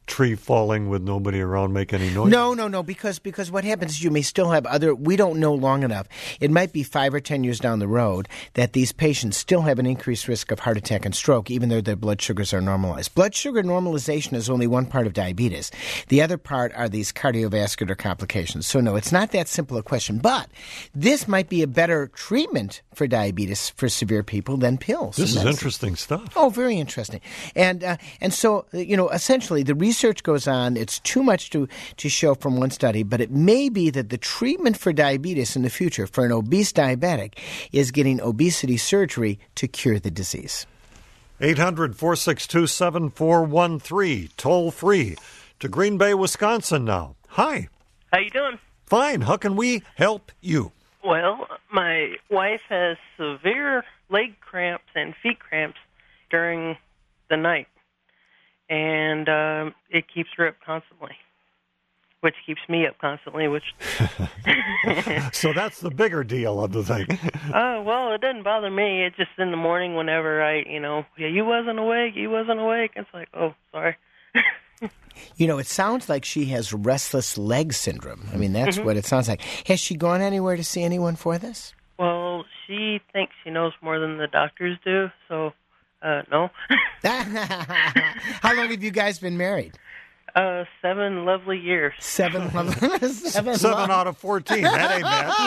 tree falling with nobody around make any noise? No, no, no, because because what happens is you may still have other, we don't know long enough. It might be five or ten years down the road that these patients still have an increased risk of heart attack and stroke, even though their blood sugars are normalized. Blood sugar normalization is only one part of diabetes. The other part are these cardiovascular complications. So, no, it's not that simple a question. But this might be a better treatment for diabetes for severe people than pills. This is medicine. Interesting stuff. Oh, very interesting. And uh, and so, you know, essentially the research goes on. It's too much to, to show from one study, but it may be that the treatment for diabetes in the future for an obese diabetic is getting obesity surgery to cure the disease. eight hundred, four six two, seven four one three, toll free to Green Bay, Wisconsin now. Hi. How you doing? Fine. How can we help you? Well, my wife has severe leg cramps and feet cramps during the night, and um, it keeps her up constantly, which keeps me up constantly, which... So that's the bigger deal of the thing. uh, well, it doesn't bother me. It's just in the morning whenever I, you know, yeah, you wasn't awake, you wasn't awake. It's like, oh, sorry. You know, it sounds like she has restless leg syndrome. I mean, that's mm-hmm. what it sounds like. Has she gone anywhere to see anyone for this? Well, she thinks she knows more than the doctors do, so, uh, no. How long have you guys been married? Uh, seven lovely years. Seven, seven, seven lo- out of fourteen. That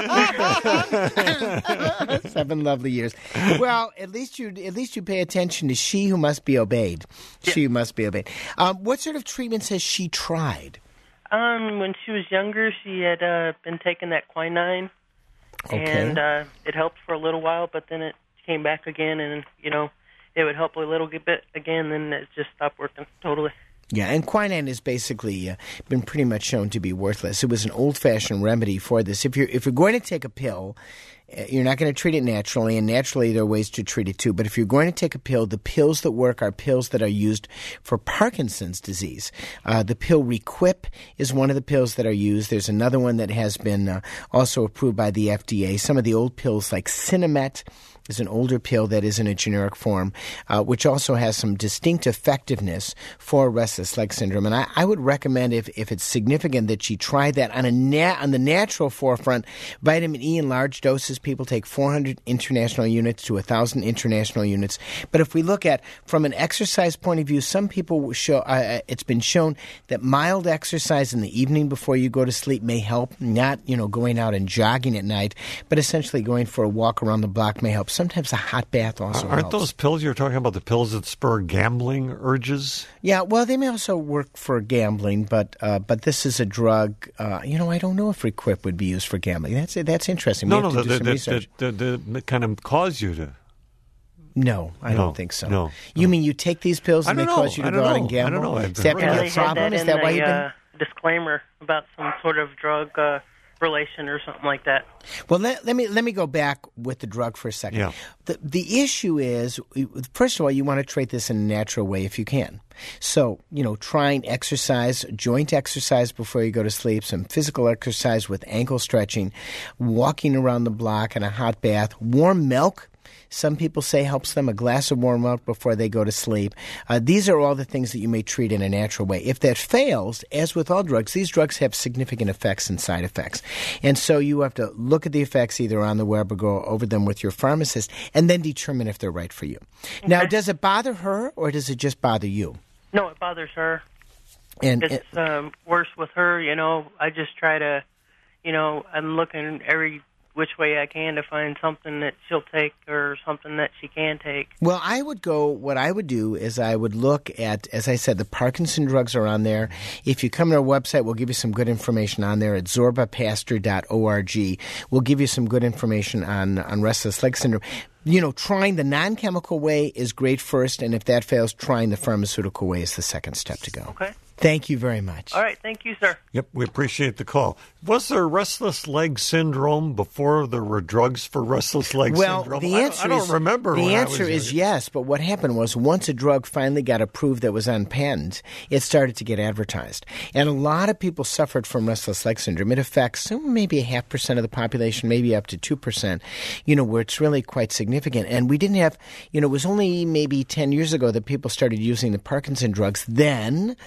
ain't bad. Seven lovely years. Well, at least you at least you pay attention to she who must be obeyed. Yeah. She who must be obeyed. Um, what sort of treatments has she tried? Um, when she was younger, she had uh, been taking that quinine, okay. and uh, it helped for a little while, but then it came back again, and you know, it would help a little bit again, then it just stopped working totally. Yeah, and quinine has basically uh, been pretty much shown to be worthless. It was an old-fashioned remedy for this. If you're if you're going to take a pill, uh, you're not going to treat it naturally, and naturally there are ways to treat it too. But if you're going to take a pill, the pills that work are pills that are used for Parkinson's disease. Uh, the pill Requip is one of the pills that are used. There's another one that has been uh, also approved by the F D A. Some of the old pills like Sinemet is an older pill that is in a generic form, uh, which also has some distinct effectiveness for restless leg syndrome. And I, I would recommend, if, if it's significant, that she try that on a na- on the natural forefront. Vitamin E in large doses, people take four hundred international units to one thousand international units. But if we look at, from an exercise point of view, some people show, uh, it's been shown that mild exercise in the evening before you go to sleep may help. Not, you know, going out and jogging at night, but essentially going for a walk around the block may help. Sometimes a hot bath also Aren't helps. those pills you're talking about the pills that spur gambling urges? Yeah, well, they may also work for gambling, but uh, but this is a drug. Uh, you know, I don't know if Requip would be used for gambling. That's that's interesting. No, we no, have to do that, some that, research. that, that, that kind of cause you to. No, I No, don't think so. no, You no. mean you take these pills and I they don't know. cause you to I go don't out know. and I gamble? don't know. I've Is that heard been of a they had problem? that Is in that the why you've been? uh, disclaimer about some sort of drug uh, relation or something like that. Well, let, let me let me go back with the drug for a second. Yeah. The the issue is, first of all, you want to treat this in a natural way if you can. So, you know, trying exercise, joint exercise before you go to sleep, some physical exercise with ankle stretching, walking around the block in a hot bath, warm milk. Some people say helps them, a glass of warm milk before they go to sleep. Uh, these are all the things that you may treat in a natural way. If that fails, as with all drugs, these drugs have significant effects and side effects. And so you have to look at the effects either on the web or go over them with your pharmacist and then determine if they're right for you. Okay. Now, does it bother her or does it just bother you? No, it bothers her. And it's um, worse with her, you know. I just try to, you know, I'm looking every which way I can to find something that she'll take or something that she can take. Well, I would go, what I would do is I would look at, as I said, the Parkinson drugs are on there. If you come to our website, we'll give you some good information on there at zorba pastor dot org. We'll give you some good information on, on restless leg syndrome. You know, trying the non-chemical way is great first, and if that fails, trying the pharmaceutical way is the second step to go. Okay. Thank you very much. All right. Thank you, sir. Yep, we appreciate the call. Was there restless leg syndrome before there were drugs for restless leg well, syndrome? the answer I, don't- I don't is, remember. The when answer I was is yes, but what happened was once a drug finally got approved that was on patent, it started to get advertised. And a lot of people suffered from restless leg syndrome. It affects maybe a half percent of the population, maybe up to two percent, you know, where it's really quite significant. And we didn't have, you know, it was only maybe ten years ago that people started using the Parkinson drugs. Then, you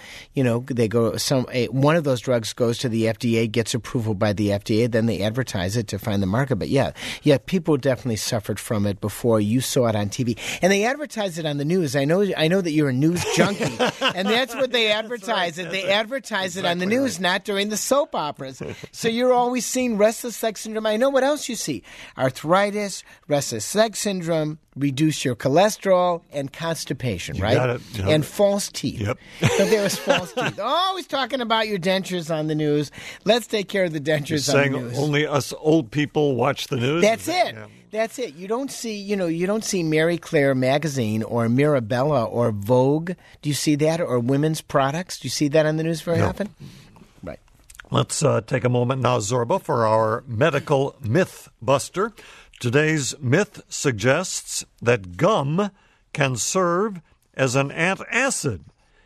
you know, they go some a, one of those drugs goes to the F D A, gets approval by the F D A, then they advertise it to find the market. But yeah, yeah, people definitely suffered from it before. You saw it on T V, and they advertise it on the news. I know, I know that you're a news junkie, and that's what they advertise it. They advertise it on the news, not during the soap operas. So you're always seeing restless leg syndrome. I know what else you see: arthritis, restless leg syndrome, reduce your cholesterol, and constipation, You right? got it. You know and it. false teeth. Yep. So there was false teeth. Always talking about your dentures on the news. Let's take care of the You're dentures on saying the news. only us old people watch the news? That's Is that- it. yeah. That's it. You don't see, you know, you don't see Mary Claire magazine or Mirabella or Vogue. Do you see that? Or women's products? Do you see that on the news very No. often? Right. Let's uh, take a moment now, Zorba, for our medical myth buster. Today's myth suggests that gum can serve as an antacid.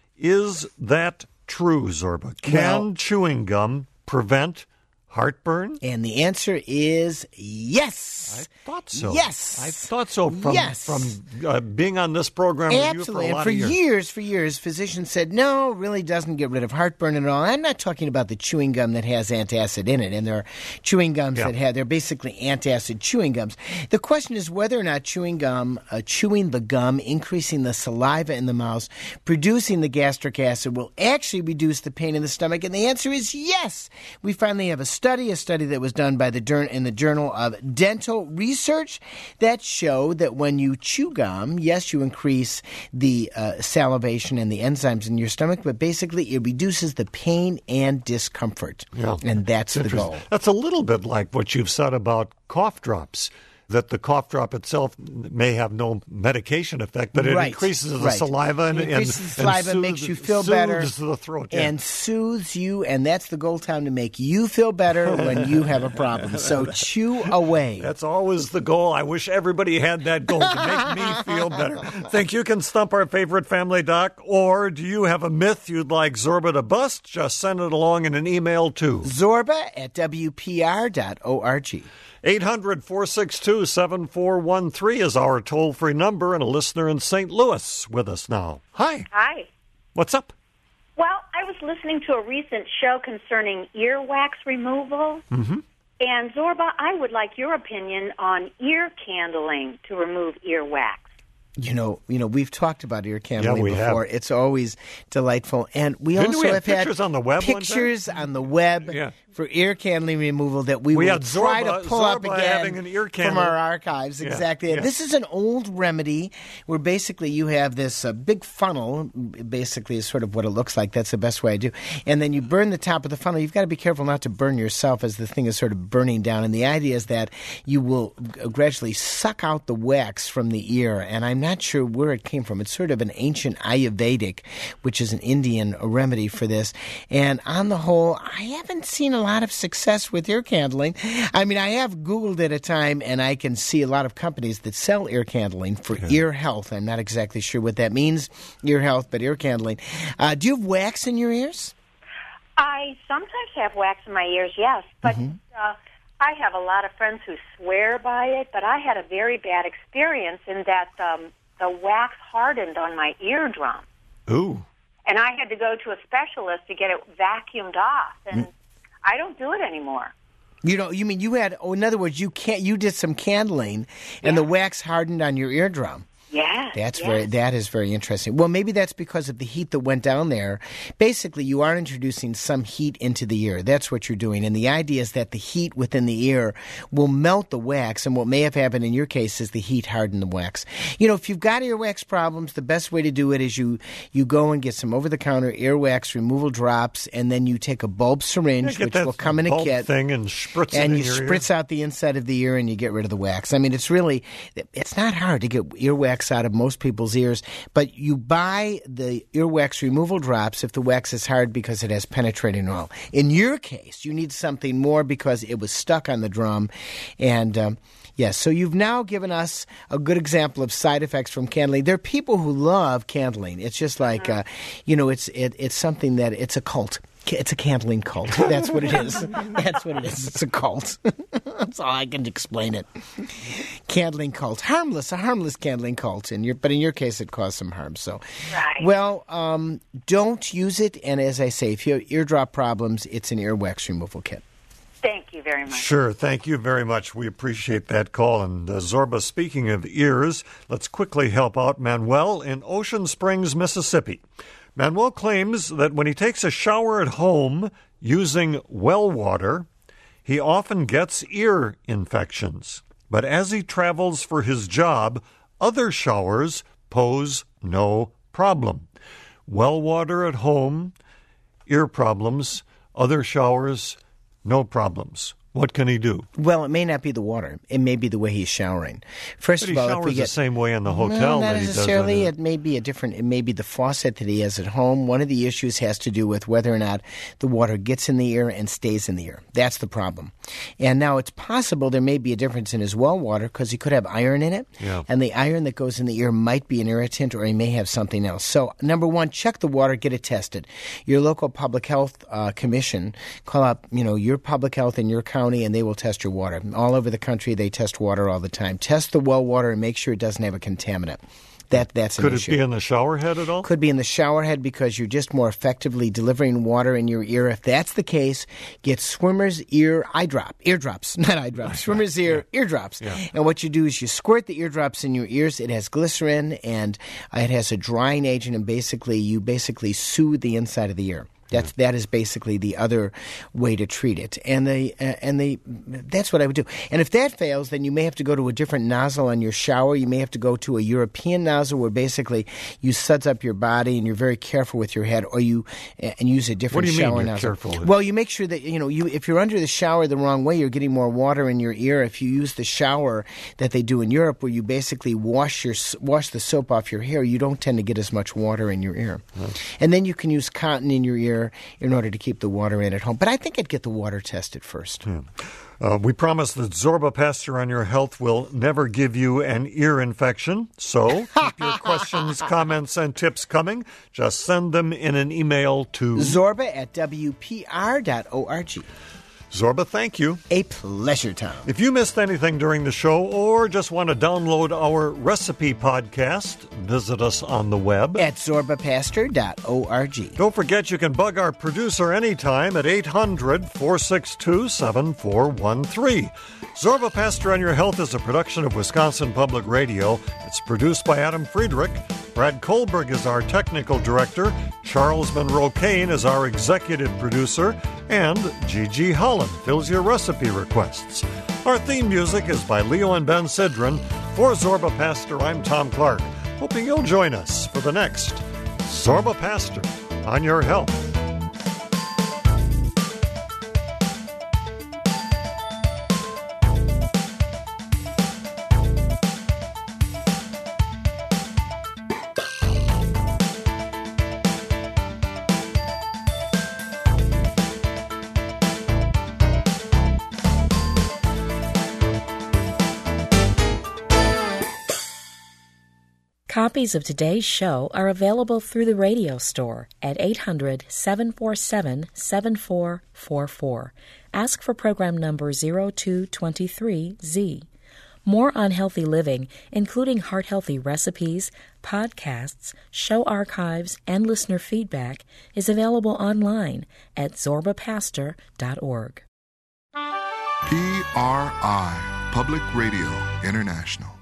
Is that true, Zorba? Can Well- chewing gum prevent heartburn? And the answer is yes. I thought so. Yes. I thought so from, Yes. from uh, being on this program with you for Absolutely. a And lot for of years. years, for years, physicians said, no, it really doesn't get rid of heartburn at all. I'm not talking about the chewing gum that has antacid in it. And there are chewing gums Yeah. that have, they're basically antacid chewing gums. The question is whether or not chewing gum, uh, chewing the gum, increasing the saliva in the mouth, producing the gastric acid will actually reduce the pain in the stomach. And the answer is yes. We finally have a study, a study that was done by the in the Journal of Dental Research that showed that when you chew gum, yes, you increase the uh, salivation and the enzymes in your stomach, but basically it reduces the pain and discomfort. Yeah. And that's the Interesting. goal. That's a little bit like what you've said about cough drops, that the cough drop itself may have no medication effect, but it Right, increases the right. saliva and, It increases and, the saliva, and makes soothes- you feel soothes better, the throat. Yeah. and soothes you, and that's the goal time to make you feel better when you have a problem. So chew away. That's always the goal. I wish everybody had that goal to make me feel better. Think you can stump our favorite family doc, or do you have a myth you'd like Zorba to bust? Just send it along in an email to Zorba at W P R dot org. eight hundred, four six two, seven four one three is our toll-free number, and a listener in Saint Louis with us now. Hi. Hi. What's up? Well, I was listening to a recent show concerning earwax removal. Mm-hmm. And, Zorba, I would like your opinion on ear candling to remove earwax. You know, you know, we've talked about ear candling Yeah, we before. have. It's always delightful, and we Didn't also we have have had pictures on the web one time? pictures on the web Yeah. for ear candling removal that we, We will had try Zorba- to pull up Zorba again having an ear from candle. our archives. Yeah, Exactly. yeah. This is an old remedy where basically you have this uh, big funnel. Basically, is sort of what it looks like. That's the best way I do. And then you burn the top of the funnel. You've got to be careful not to burn yourself as the thing is sort of burning down. And the idea is that you will g- gradually suck out the wax from the ear. And I'm not sure where it came from. It's sort of an ancient Ayurvedic, which is an Indian remedy for this. And on the whole, I haven't seen a lot of success with ear candling. I mean, I have Googled it a time, and I can see a lot of companies that sell ear candling for ear health. I'm not exactly sure what that means, ear health, but ear candling. Uh, do you have wax in your ears? I sometimes have wax in my ears, yes, but uh, I have a lot of friends who swear by it, but I had a very bad experience in that um, the wax hardened on my eardrum. Ooh. And I had to go to a specialist to get it vacuumed off, and I don't do it anymore. You know, you mean you had? Oh, in other words, you can't. You did some candling, and the wax hardened on your eardrum. Yes. That's yes. very. That is very interesting. Well, maybe that's because of the heat that went down there. Basically, you are introducing some heat into the ear. That's what you're doing, and the idea is that the heat within the ear will melt the wax. And what may have happened in your case is the heat hardened the wax. You know, if you've got earwax problems, the best way to do it is you you go and get some over-the-counter earwax removal drops, and then you take a bulb syringe, Yeah, get which that will come in a bulb kit, thing and spritz it and in you your ear. spritz out the inside of the ear, and you get rid of the wax. I mean, it's really it's not hard to get earwax out of most people's ears, but you buy the earwax removal drops if the wax is hard because it has penetrating oil. In your case, you need something more because it was stuck on the drum. And um, yes, so you've now given us a good example of side effects from candling. There are people who love candling. It's just like, uh, you know, it's it, it's something that it's a cult. It's a candling cult. That's what it is. That's what it is. It's a cult. That's all I can explain it. Candling cult. Harmless, a harmless candling cult. In your, but in your case, it caused some harm. So, Right. Well, um, don't use it. And as I say, if you have eardrop problems, it's an earwax removal kit. Thank you very much. Sure, thank you very much. We appreciate that call. And uh, Zorba, speaking of ears, let's quickly help out Manuel in Ocean Springs, Mississippi. Manuel claims that when he takes a shower at home using well water, he often gets ear infections. But as he travels for his job, other showers pose no problem. Well water at home, ear problems, other showers, no problems. What can he do? Well, it may not be the water. It may be the way he's showering. First But of he all, if showers we get the same way in the no, hotel not that he does necessarily. in It may be a different. It may be the faucet that he has at home. One of the issues has to do with whether or not the water gets in the ear and stays in the ear. That's the problem. And now it's possible there may be a difference in his well water because he could have iron in it, Yeah. and the iron that goes in the ear might be an irritant, or he may have something else. So, number one, check the water, get it tested. Your local public health uh, commission, call up, you know, your public health in your county, and they will test your water. All over the country, they test water all the time. Test the well water and make sure it doesn't have a contaminant. That that's an Could it issue. be in the shower head at all? Could be in the shower head because you're just more effectively delivering water in your ear. If that's the case, get swimmer's ear eye drop, eardrops, not eye drops, swimmer's ear eardrops. Yeah. And what you do is you squirt the eardrops in your ears. It has glycerin and uh, it has a drying agent, and basically you basically soothe the inside of the ear. That's that is basically the other way to treat it, and the uh, and the that's what I would do. And if that fails, then you may have to go to a different nozzle on your shower. You may have to go to a European nozzle where basically you suds up your body and you're very careful with your head, or you uh, and use a different What do you mean shower you're nozzle. careful with- Well, you make sure that you know you if you're under the shower the wrong way, you're getting more water in your ear. If you use the shower that they do in Europe, where you basically wash your wash the soap off your hair, you don't tend to get as much water in your ear. And then you can use cotton in your ear in order to keep the water in at home. But I think I'd get the water tested first. Yeah. Uh, we promise that Zorba Pastor on Your Health will never give you an ear infection. So keep your questions, comments, and tips coming. Just send them in an email to Zorba at W P R dot org. Zorba, thank you. A pleasure, Tom. If you missed anything during the show or just want to download our recipe podcast, visit us on the web At Zorba Pastor dot org. Don't forget you can bug our producer anytime at eight hundred, four six two, seven four one three. Zorba Pastor on Your Health is a production of Wisconsin Public Radio. It's produced by Adam Friedrich. Brad Kohlberg is our technical director. Charles Monroe Kane is our executive producer. And Gigi Holland fills your recipe requests. Our theme music is by Leo and Ben Sidran. For Zorba Pastor, I'm Tom Clark. Hoping you'll join us for the next Zorba Pastor on Your Health. Copies of today's show are available through the radio store at eight hundred, seven four seven, seven four four four. Ask for program number zero two two three Z. More on healthy living, including heart-healthy recipes, podcasts, show archives, and listener feedback, is available online at zorba pastor dot org. P R I, Public Radio International.